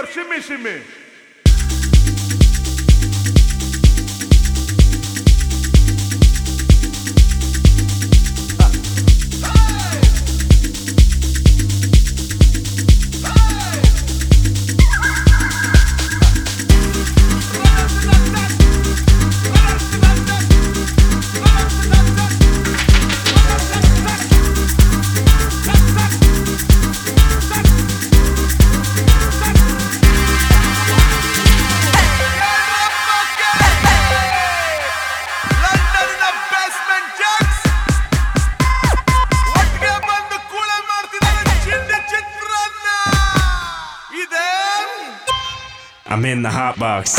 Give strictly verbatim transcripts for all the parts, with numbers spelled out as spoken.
fever, shimmy, shimmy. I'm in the hot box.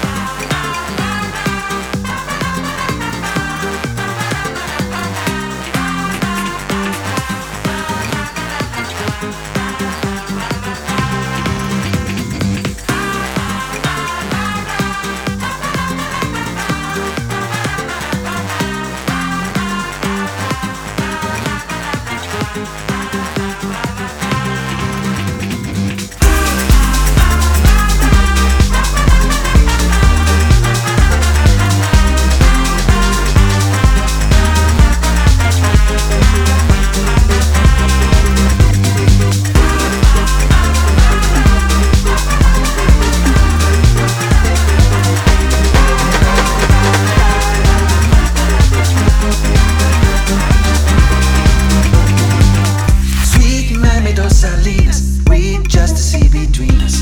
Salinas, read just to see between us.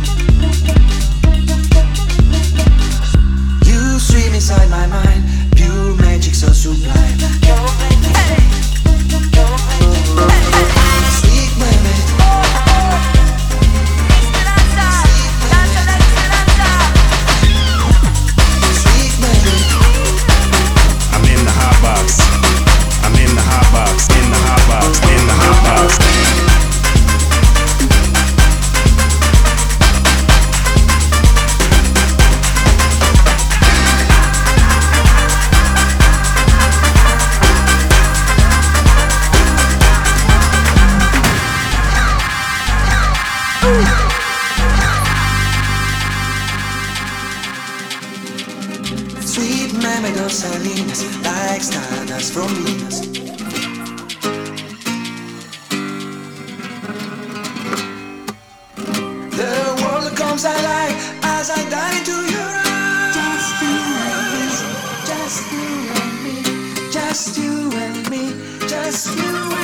You swim inside my mind, pure magic so sublime. Sweet mermaid, sweet mermaid. I'm in the hot box. I'm in the hot box. In the hot box. In the hot box. Sweet mermaid of Salinas, like stardust from Venus. The world comes alive as I dive into your eyes. Just you and me, just you and me, just you and me.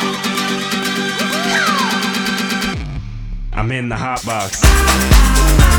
I'm in the hot box.